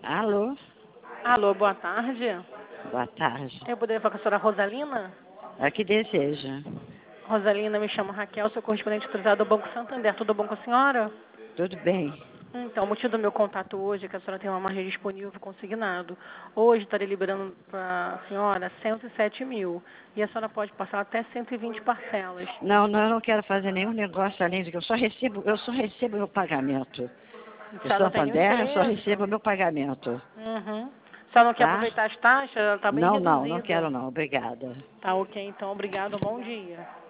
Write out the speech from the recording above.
Alô? Alô, boa tarde. Boa tarde. Eu poderia falar com a senhora Rosalina? A que deseja? Rosalina, me chamo Raquel, sou correspondente autorizada do Banco Santander. Tudo bom com a senhora? Tudo bem. Então, o motivo do meu contato hoje é que a senhora tem uma margem disponível consignado. Hoje estarei liberando para a senhora 107 mil. E a senhora pode passar até 120 parcelas. Não, eu não quero fazer nenhum negócio além de que eu só recebo meu pagamento. A Eu senhora sou não a tem nenhum Santander, eu só interesse? recebo meu pagamento. Uhum. A senhora não quer Tá? aproveitar as taxas? Ela está bem Não reduzida. quero não. Obrigada. Tá ok, então. Obrigado. Bom dia.